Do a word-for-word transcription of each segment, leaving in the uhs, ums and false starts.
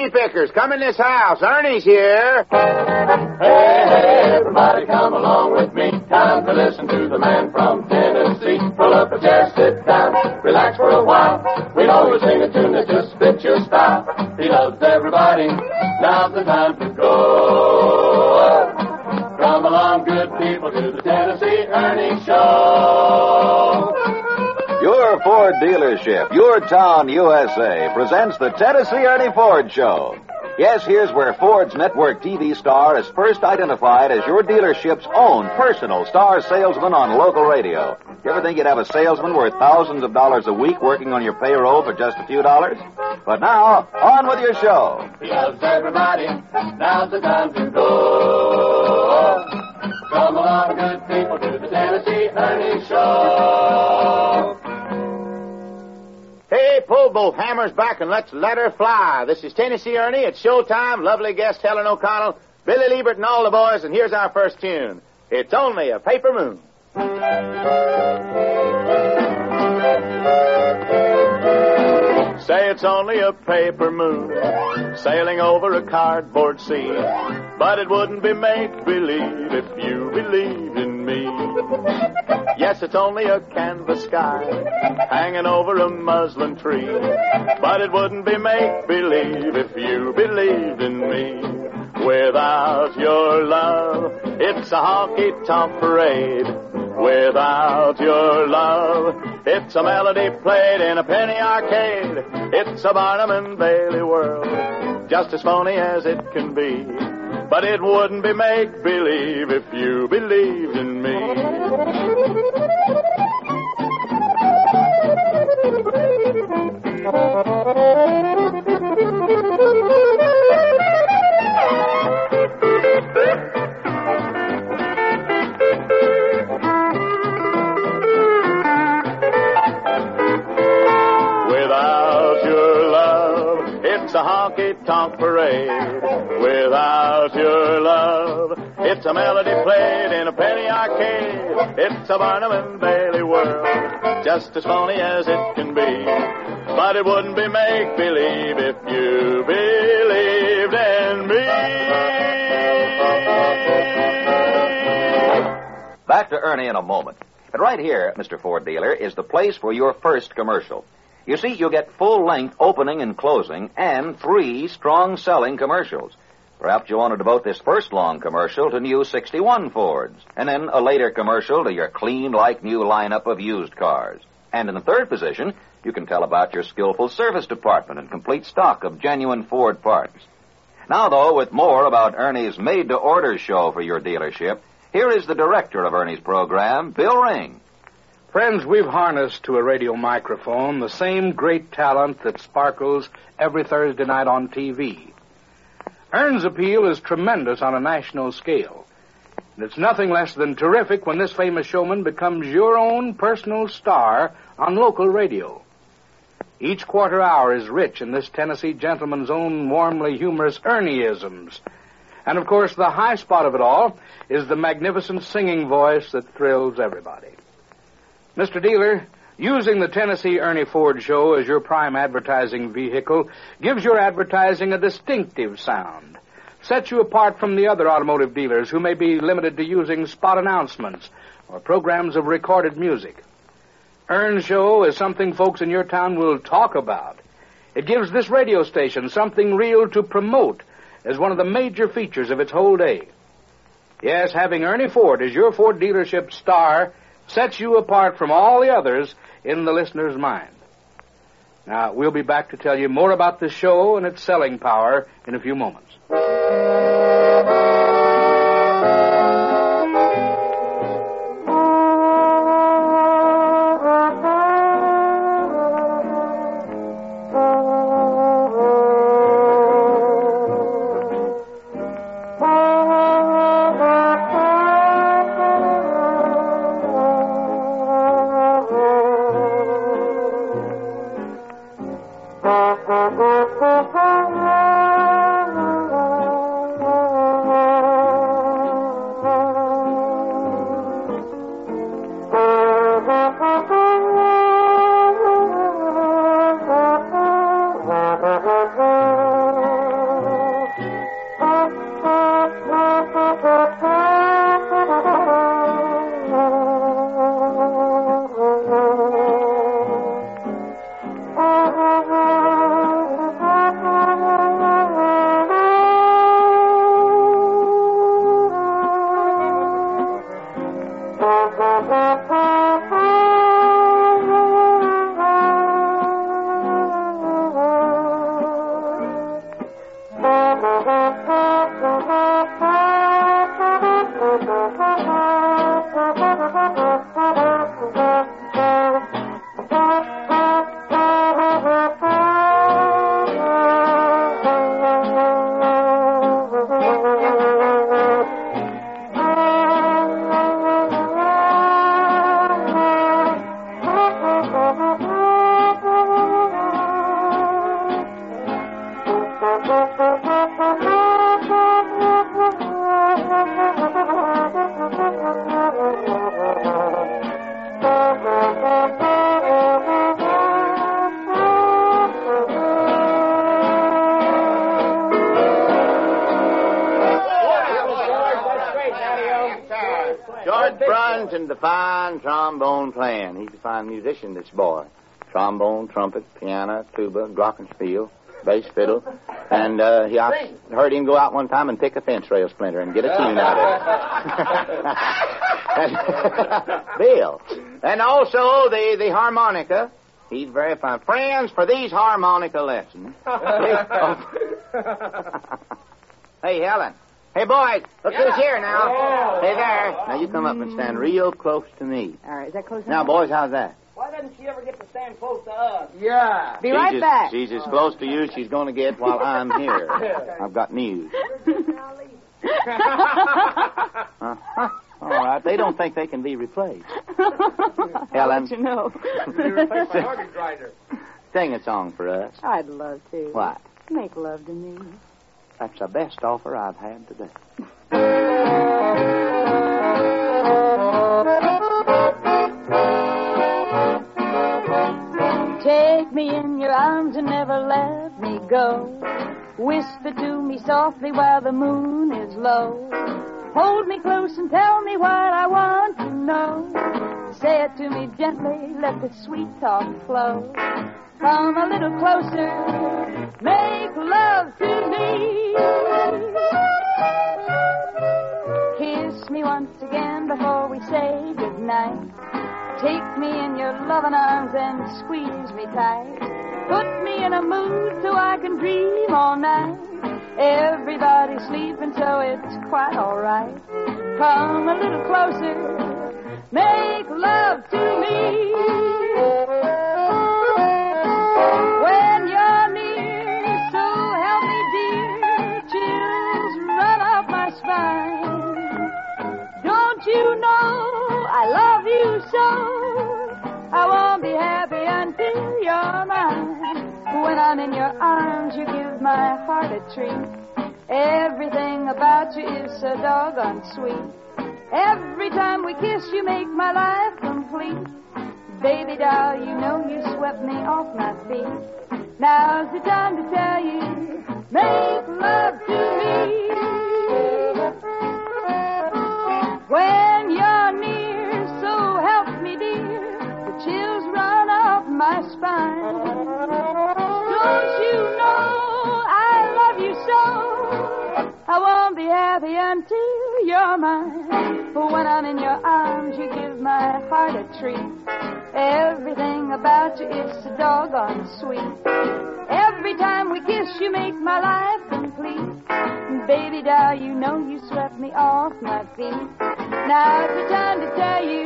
Cherry pickers, come in this house. Ernie's here. Hey, hey, everybody come along with me. Time to listen to the man from Tennessee. Pull up a chair, sit down, relax for a while. We know we sing a tune that just fits your style. He loves everybody. Now's the time to go. Come along, good people, to the Tennessee Ernie Show. Your Ford dealership, your town, U S A, presents the Tennessee Ernie Ford Show. Yes, here's where Ford's network T V star is first identified as your dealership's own personal star salesman on local radio. You ever think you'd have a salesman worth thousands of dollars a week working on your payroll for just a few dollars? But now, on with your show. He loves everybody. Now's the time to go. Come along, good people, to the Tennessee Ernie Show. Hey, pull both hammers back and let's let her fly. This is Tennessee Ernie. It's showtime. Lovely guest Helen O'Connell, Billy Liebert, and all the boys. And here's our first tune. It's Only a Paper Moon. Say it's only a paper moon sailing over a cardboard sea, but it wouldn't be make-believe if you believed in me. Yes, it's only a canvas sky hanging over a muslin tree, but it wouldn't be make-believe if you believed in me. Without your love, it's a honky-tonk parade. Without your love, it's a melody played in a penny arcade. It's a Barnum and Bailey world, just as phony as it can be. But it wouldn't be make-believe if you believed in me. It's a honky-tonk parade. Without your love, it's a melody played in a penny arcade. It's a Barnum and Bailey world, just as phony as it can be. But it wouldn't be make-believe if you believed in me. Back to Ernie in a moment. But right here, Mister Ford dealer, is the place for your first commercial. You see, you'll get full-length opening and closing and three strong-selling commercials. Perhaps you want to devote this first long commercial to new sixty-one Fords, and then a later commercial to your clean-like-new lineup of used cars. And in the third position, you can tell about your skillful service department and complete stock of genuine Ford parts. Now, though, with more about Ernie's made-to-order show for your dealership, here is the director of Ernie's program, Bill Ring. Friends, we've harnessed to a radio microphone the same great talent that sparkles every Thursday night on T V. Ern's appeal is tremendous on a national scale. And it's nothing less than terrific when this famous showman becomes your own personal star on local radio. Each quarter hour is rich in this Tennessee gentleman's own warmly humorous Ernieisms. And, of course, the high spot of it all is the magnificent singing voice that thrills everybody. Mister Dealer, using the Tennessee Ernie Ford Show as your prime advertising vehicle gives your advertising a distinctive sound, sets you apart from the other automotive dealers who may be limited to using spot announcements or programs of recorded music. Ern's Show is something folks in your town will talk about. It gives this radio station something real to promote as one of the major features of its whole day. Yes, having Ernie Ford as your Ford dealership star sets you apart from all the others in the listener's mind. Now, we'll be back to tell you more about the show and its selling power in a few moments. George Brunson, the fine trombone playing. He's a fine musician, this boy. Trombone, trumpet, piano, tuba, glockenspiel, bass fiddle. And uh, he I heard him go out one time and pick a fence rail splinter and get a tune out of it. Bill. And also the, the harmonica. He's very fine. Friends, for these harmonica lessons. Hey, Helen. Hey, boys, look Yeah. who's here now. Yeah. Hey there. Now, you come up and stand real close to me. All right, is that close Now, enough? boys, how's that? Why doesn't she ever get to stand close to us? Yeah. Be she's right as, back. She's as close to you as she's going to get while I'm here. I've got news. Uh-huh. All right. They don't think they can be replaced. I'll Helen. let you know. You replaced my organ grinder. Sing a song for us. I'd love to. What? Make love to me. That's the best offer I've had today. Take me in your arms and never let me go. Whisper to me softly while the moon is low. Hold me close and tell me what I want to know. Say it to me gently, let the sweet talk flow. Come a little closer, make love to me. Kiss me once again before we say goodnight. Take me in your loving arms and squeeze me tight. Put me in a mood so I can dream all night. Everybody's sleeping so it's quite all right. Come a little closer, make love to me. When you're near, so help me dear, chills run up my spine. Don't you know I love you so? I won't be happy until you're mine. When I'm in your arms, you give my heart a treat. Everything about you is so doggone sweet. Every time we kiss, you make my life complete. Baby doll, you know you swept me off my feet. Now's the time to tell you, make love to me. When you're near, so help me dear, the chills run up my spine. Don't you know I love you so? I won't be happy until you're mine. But when I'm in your arms, you give my heart a treat. Everything about you is so doggone sweet. Every time we kiss, you make my life complete. Baby doll, you know you swept me off my feet. Now's the time to tell you,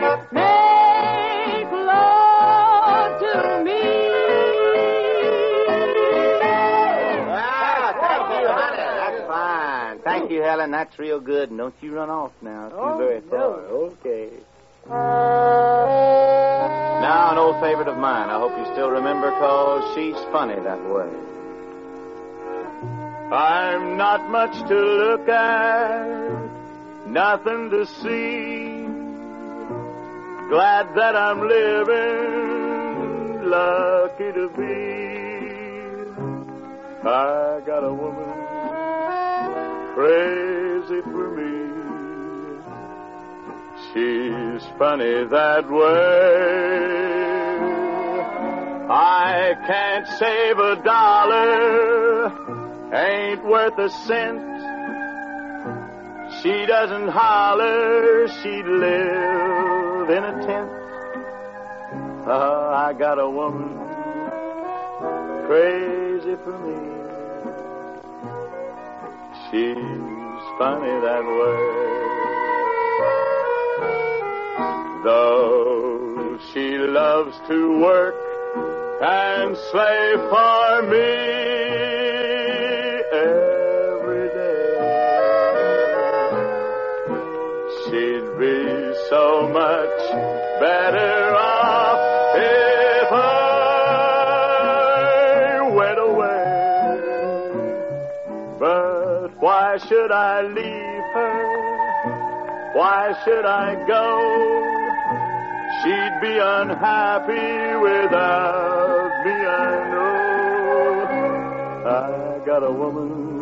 make love to me. Ah, thank you, honey. That's fine. Thank you, Helen. That's real good. And don't you run off now. Too Oh, very far. no. Okay. Now, an old favorite of mine. I hope you still remember, cause she's funny that way. I'm not much to look at, nothing to see. Glad that I'm living, lucky to be. I got a woman crazy crazy for me. She's funny that way. I can't save a dollar, ain't worth a cent. She doesn't holler, she'd live in a tent. Oh, I got a woman crazy for me. She's funny that way. Though she loves to work and slave for me every day, she'd be so much better off if I went away. But why should I leave her? Why should I go? She'd be unhappy without me, I know. I got a woman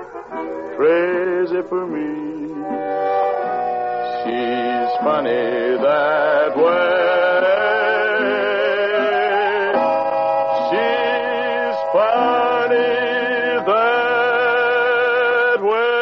crazy for me. She's funny that way. She's funny that way.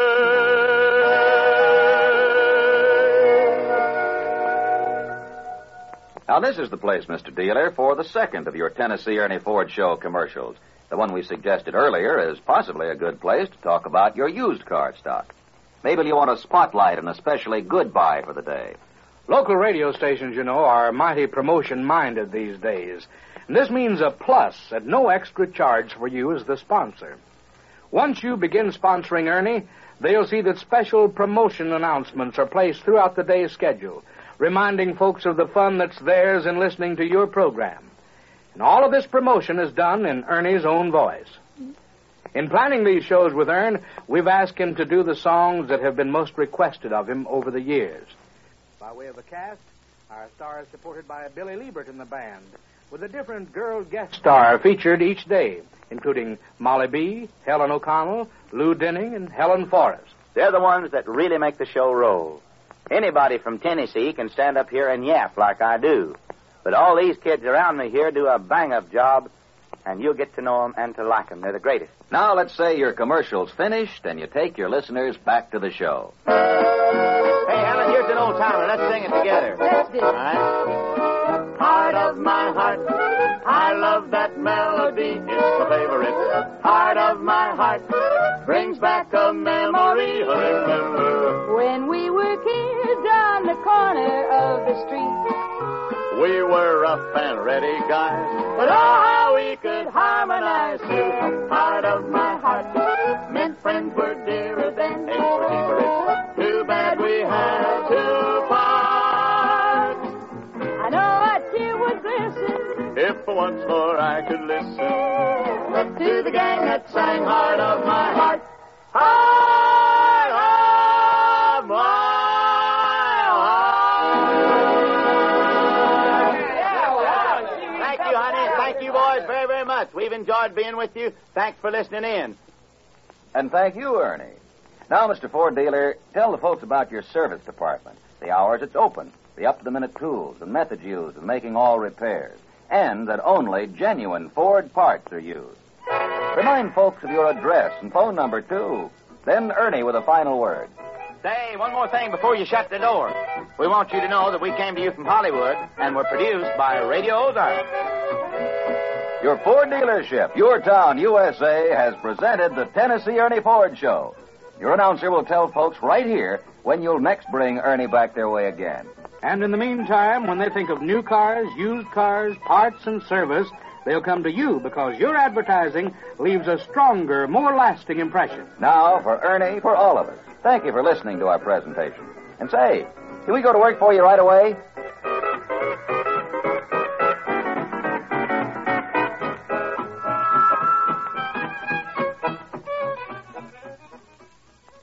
Now, this is the place, Mister Dealer, for the second of your Tennessee Ernie Ford Show commercials. The one we suggested earlier is possibly a good place to talk about your used car stock. Maybe you want to spotlight an especially good buy for the day. Local radio stations, you know, are mighty promotion-minded these days. And this means a plus at no extra charge for you as the sponsor. Once you begin sponsoring Ernie, they'll see that special promotion announcements are placed throughout the day's schedule, reminding folks of the fun that's theirs in listening to your program. And all of this promotion is done in Ernie's own voice. In planning these shows with Ern, we've asked him to do the songs that have been most requested of him over the years. By way of the cast, our star is supported by Billy Liebert in the band, with a different girl guest star featured each day, including Molly B., Helen O'Connell, Lou Denning, and Helen Forrest. They're the ones that really make the show roll. Anybody from Tennessee can stand up here and yap like I do. But all these kids around me here do a bang-up job, and you'll get to know them and to like them. They're the greatest. Now, let's say your commercial's finished and you take your listeners back to the show. Hey, Helen, here's an old timer. Let's sing it together. Let's do it. All right. Heart of my heart, I love that melody. It's my favorite. Heart of my heart brings back a memory. Remember When we were kids on the corner of the street, We were rough and ready guys, but oh, how we could harmonize too. Heart of my heart meant friends were dearer than eggs were cheaper. It's too bad we had to part. I know a tear would glisten if once more I could listen To the gang that sang Heart of my heart, Heart of my heart. Thank you, honey. Thank you, boys, very, very much. We've enjoyed being with you. Thanks for listening in. And thank you, Ernie. Now, Mister Ford Dealer, tell the folks about your service department, the hours it's open, the up-to-the-minute tools and methods used in making all repairs, and that only genuine Ford parts are used. Remind folks of your address and phone number, too. Then Ernie with a final word. Say, one more thing before you shut the door. We want you to know that we came to you from Hollywood and were produced by Radio Ozark. Your Ford dealership, your town, U S A, has presented the Tennessee Ernie Ford Show. Your announcer will tell folks right here when you'll next bring Ernie back their way again. And in the meantime, when they think of new cars, used cars, parts, and service, they'll come to you because your advertising leaves a stronger, more lasting impression. Now, for Ernie, for all of us, thank you for listening to our presentation. And say, can we go to work for you right away?